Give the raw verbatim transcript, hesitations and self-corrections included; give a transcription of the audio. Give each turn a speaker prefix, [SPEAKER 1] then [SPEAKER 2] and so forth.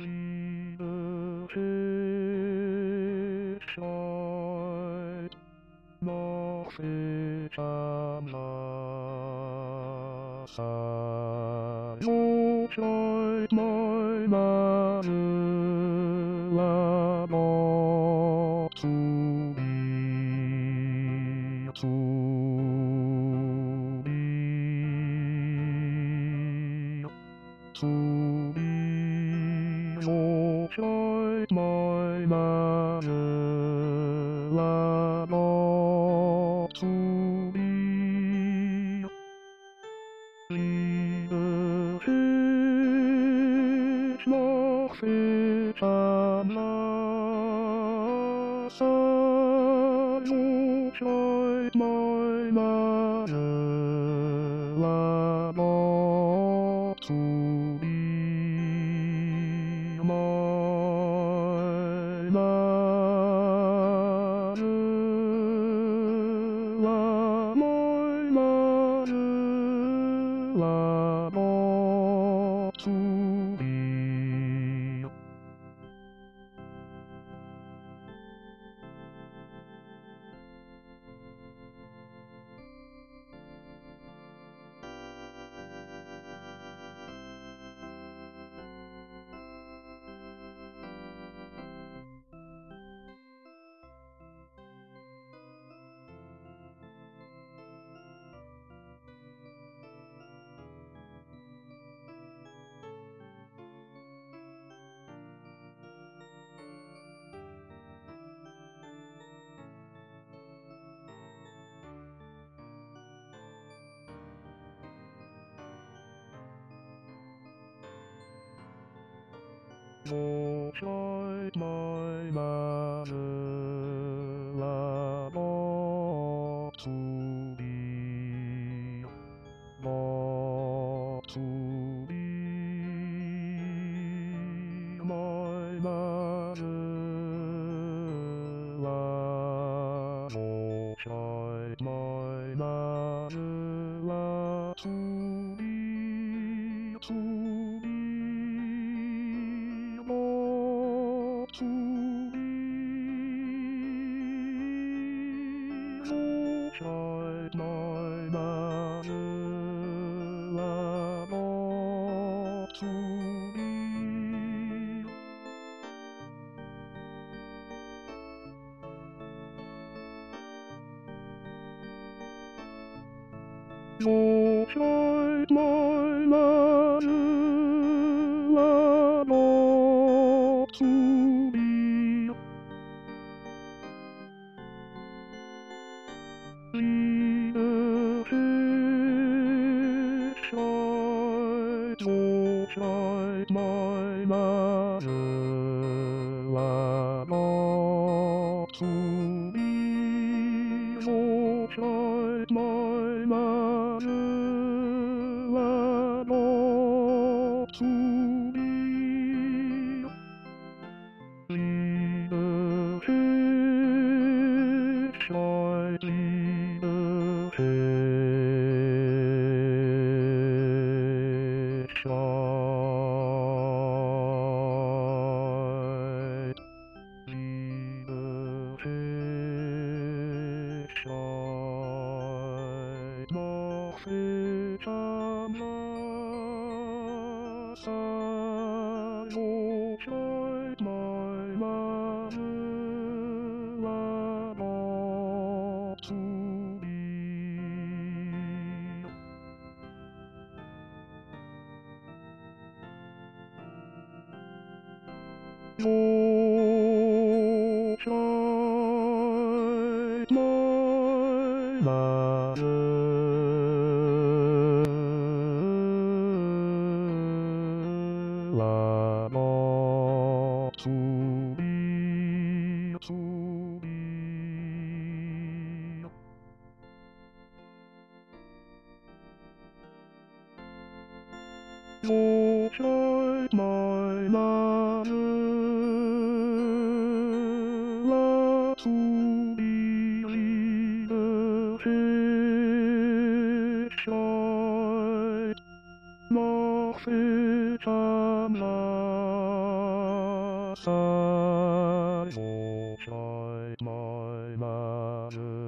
[SPEAKER 1] Liebe Schicksal, noch steht am Wasser. So scheint mein Mann noch zu mir, zu mir, zu mir. So scheint mein Mann noch zu mir. Liebe Fisch, noch Fisch am Wasser, so scheint mein Mann noch zu mir, mein Mann, mein Mann, noch zu mir. So scheint mein Mann noch zu mir, noch zu mir, mein Mann, so scheint mein Mann zu mir, zu mir. To me, so scheint mein Mann noch zu mir. So scheint mein Mann noch zu mir. Liebe Fischheit, so scheint mein Mann noch zu mir, so scheint mein Mann noch zu mir. Liebe Fischheit, liebe Fischheit, liebe Fischheit, noch Fisch am Wasser, so scheint mein Mann noch zu mir. So scheint mein Mann noch zu mir, zu mir. So scheint mein Mann zu mir, liebe Fischheit, noch Fisch am Land. the sun, oh, shine my master.